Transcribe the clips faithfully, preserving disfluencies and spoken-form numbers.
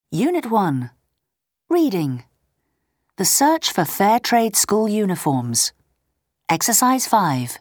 Unit one. Reading. The search for fair trade school uniforms. Exercise five.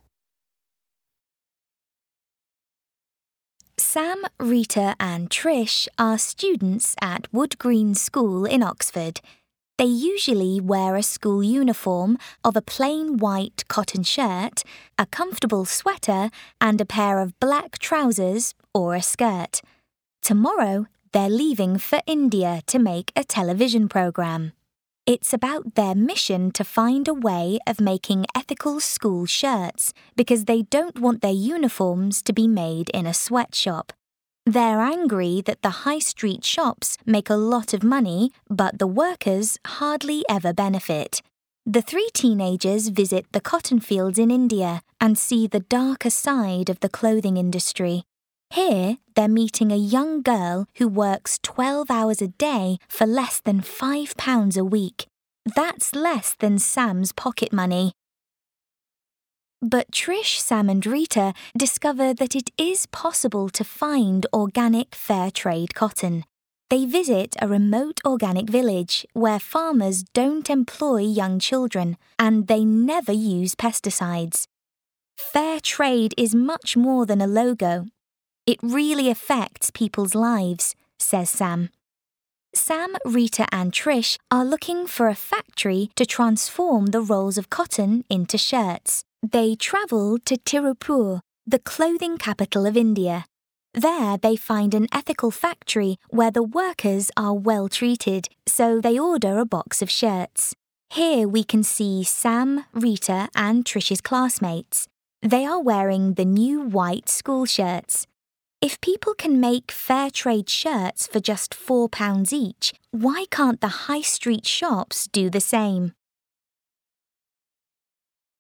Sam, Rita and Trish are students at Wood Green School in Oxford. They usually wear a school uniform of a plain white cotton shirt, a comfortable sweater and a pair of black trousers or a skirt. Tomorrow, they're leaving for India to make a television program. It's about their mission to find a way of making ethical school shirts because they don't want their uniforms to be made in a sweatshop. They're angry that the high street shops make a lot of money, but the workers hardly ever benefit. The three teenagers visit the cotton fields in India and see the darker side of the clothing industry. Here, they're meeting a young girl who works twelve hours a day for less than five pounds a week. That's less than Sam's pocket money. But Trish, Sam and Rita discover that it is possible to find organic fair trade cotton. They visit a remote organic village where farmers don't employ young children and they never use pesticides. Fair trade is much more than a logo. It really affects people's lives, says Sam. Sam, Rita and Trish are looking for a factory to transform the rolls of cotton into shirts. They travel to Tirupur, the clothing capital of India. There they find an ethical factory where the workers are well treated, so they order a box of shirts. Here we can see Sam, Rita and Trish's classmates. They are wearing the new white school shirts. If people can make fair trade shirts for just four pounds each, why can't the high street shops do the same?